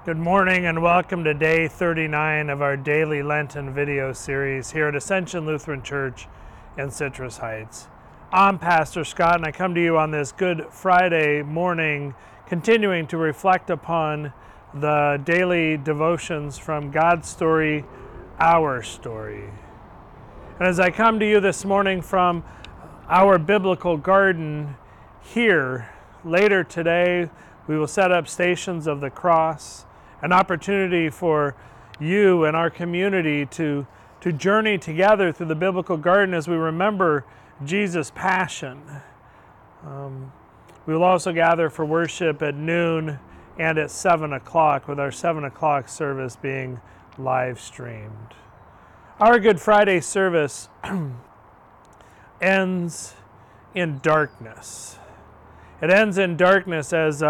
Good morning and welcome to day 39 of our daily Lenten video series here at Ascension Lutheran Church in Citrus Heights. I'm Pastor Scott and I come to you on this Good Friday morning continuing to reflect upon the daily devotions from God's Story, Our Story. And as I come to you this morning from our biblical garden here, later today we will set up Stations of the Cross, an opportunity for you and our community to journey together through the biblical garden as we remember Jesus' passion. We will also gather for worship at noon and at 7 o'clock, with our 7 o'clock service being live streamed. Our Good Friday service ends in darkness. It ends in darkness as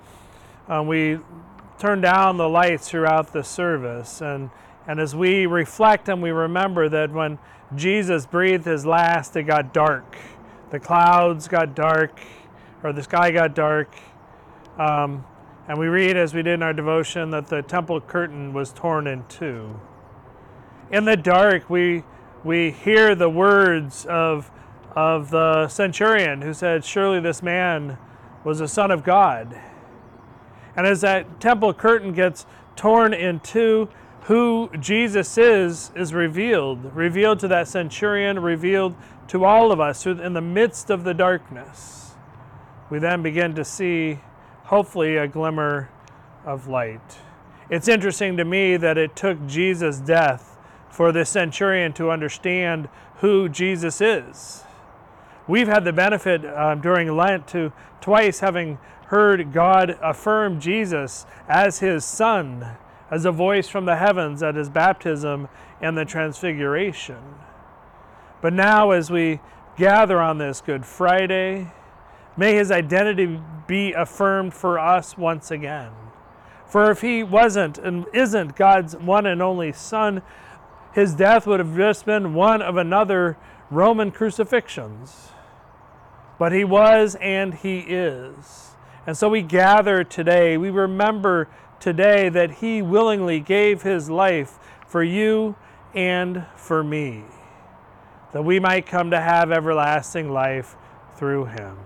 we turn down the lights throughout the service. And as we reflect and we remember that when Jesus breathed his last, it got dark. The clouds got dark, or the sky got dark. And we read, as we did in our devotion, that the temple curtain was torn in two. In the dark, we hear the words of the centurion who said, "Surely this man was a son of God." And as that temple curtain gets torn in two, who Jesus is revealed to that centurion, revealed to all of us in the midst of the darkness. We then begin to see, hopefully, a glimmer of light. It's interesting to me that it took Jesus' death for the centurion to understand who Jesus is. We've had the benefit during Lent to twice having heard God affirm Jesus as his Son, as a voice from the heavens at his baptism and the transfiguration. But now as we gather on this Good Friday, may his identity be affirmed for us once again. For if he wasn't and isn't God's one and only Son, his death would have just been one of another Roman crucifixions. But he was and he is. And so we gather today, we remember today that he willingly gave his life for you and for me, that we might come to have everlasting life through him.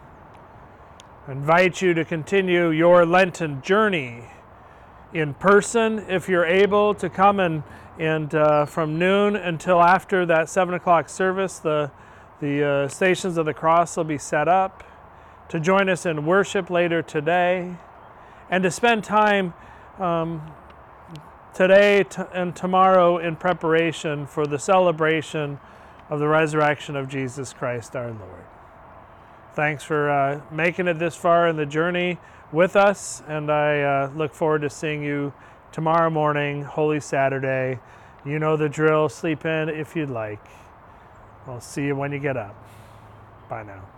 I invite you to continue your Lenten journey in person, if you're able to come and from noon until after that 7 o'clock service, the Stations of the Cross will be set up, to join us in worship later today, and to spend time today and tomorrow in preparation for the celebration of the resurrection of Jesus Christ our Lord. Thanks for making it this far in the journey with us, and I look forward to seeing you tomorrow morning, Holy Saturday. You know the drill, sleep in if you'd like. I'll see you when you get up. Bye now.